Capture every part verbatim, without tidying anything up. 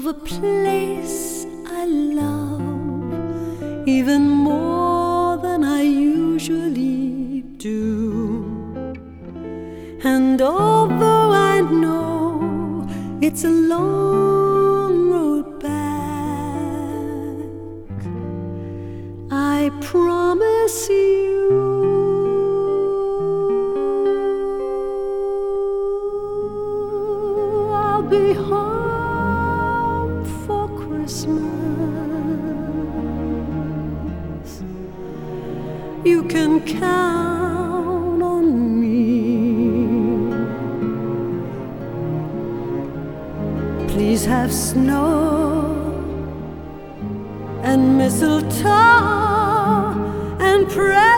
of a place I love even more than I usually do. And although I know it's a long road back, I promise you I'll be home for Christmas. You can count on me. Please have snow and mistletoe and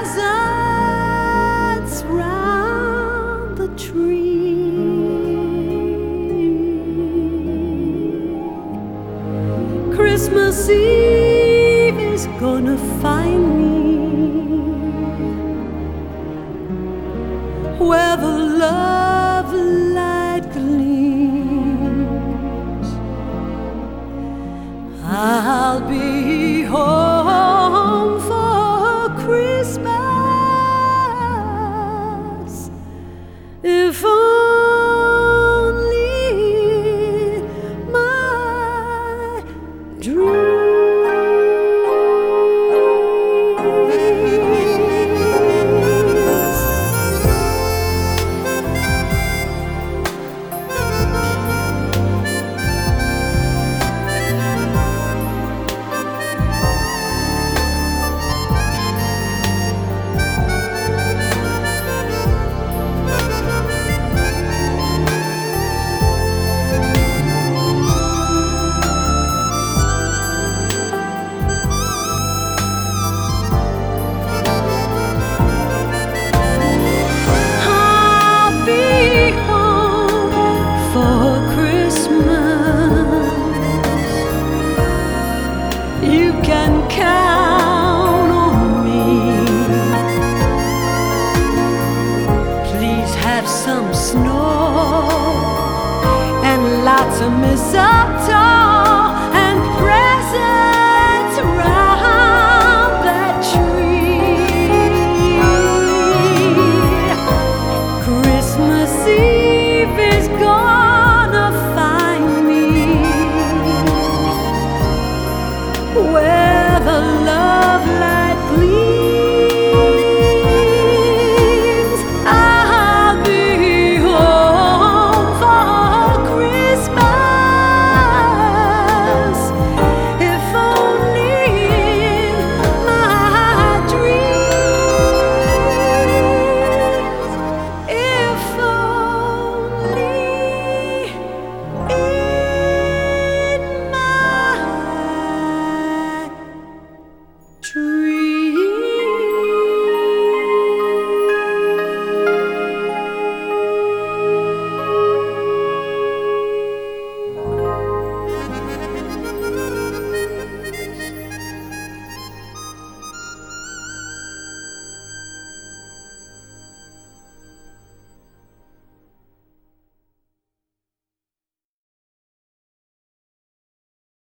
presents round the tree. Christmas Eve is gonna find me where the love light gleams. I'll be home for Christmas if only my dream. You can count on me. Please have some snow and lots of mistletoe and presents around that tree. Christmas Eve is gonna find me where